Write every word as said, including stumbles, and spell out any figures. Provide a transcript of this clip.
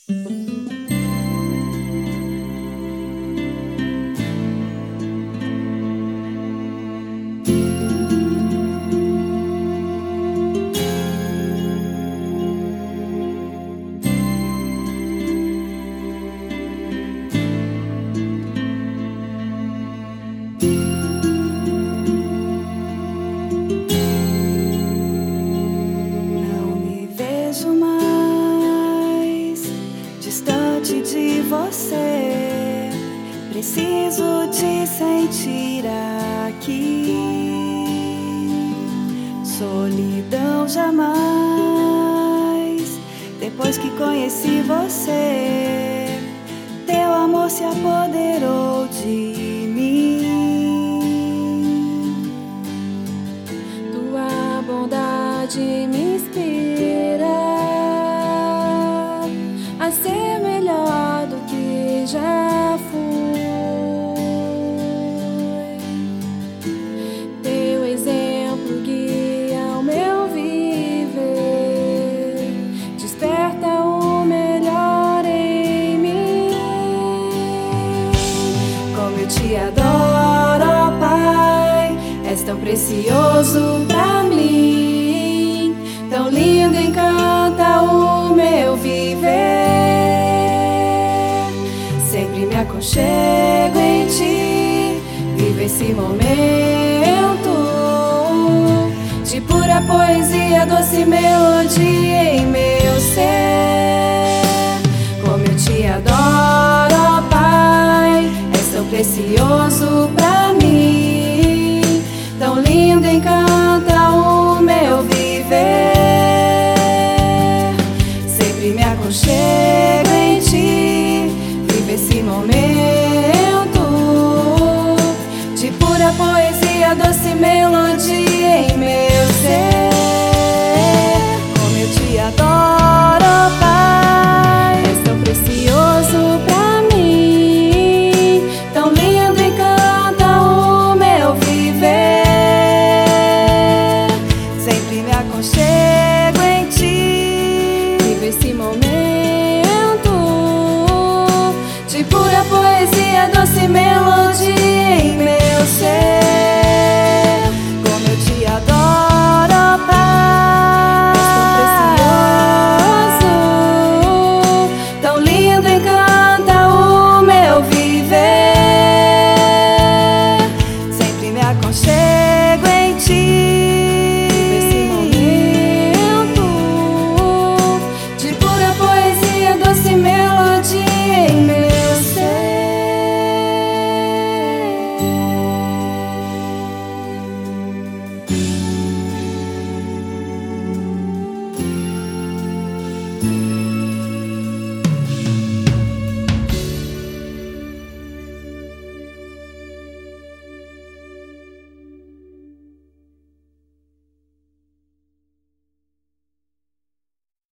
De você, preciso te sentir aqui. Solidão jamais, depois que conheci você, teu amor se apoderou de mim. Tua bondade me inspira a ser melhor do que já fui. Teu exemplo guia o meu viver, desperta o melhor em mim. Como eu te adoro, ó Pai, és tão precioso pra mim, tão lindo, encanta o meu viver. Sempre me aconchego em ti, vivo esse momento de pura poesia, doce melodia.